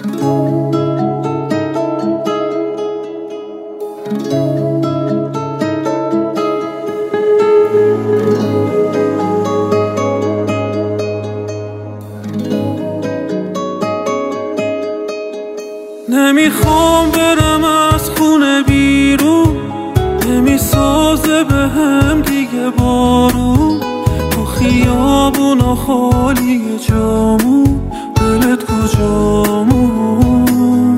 نمیخوام برم از خونه بیرون، نمیسازه به هم دیگه بارون. تو خیابونا خالی جامون، دلت کجامون؟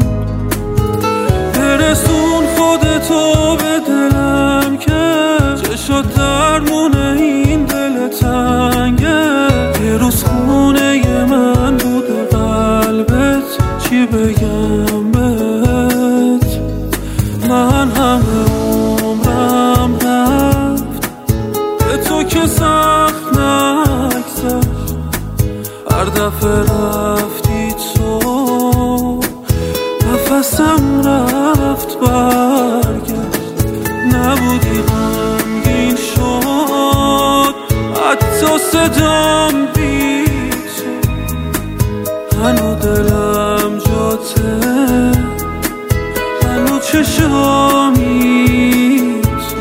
برسون خودتو به دلم که چشات درمونه این دل تنگه. یه روز خونه من بوده قلبت، چی بگم بهت؟ من همه عمرم رفت به تو که سخت نگذشت. هر دفعه رفتی تو نفسم رفت برگشت. نبودی غمگین شد حتی صدام بی تو. هنو دلم جاته، هنو چشامی تو.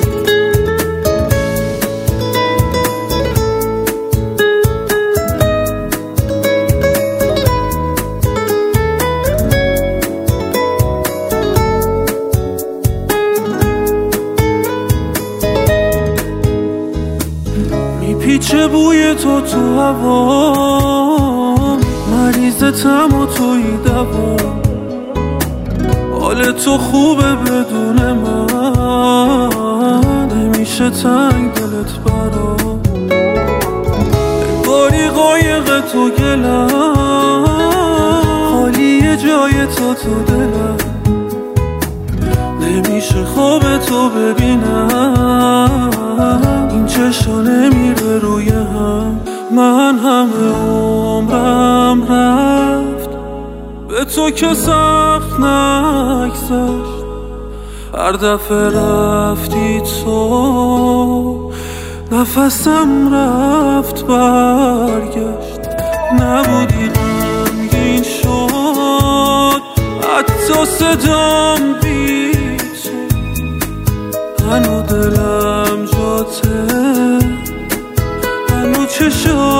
میپیچه بوی تو تو هوا، مریضتم و توی دوا. حال تو خوبه بدون من، نمیشه تنگ دلت برام. باری قایق تو گلم، خالی جای تو دلم. نمیشه خواب تو ببینم، این چشا نمیره روی هم. من همه عمرم رفت به تو که سخت نگذشت. هر دفعه رفتی تو نفسم رفت برگشت. نبودی غمگین شد حتی صدام بی تو. هنو دلم جاته، هنو چشام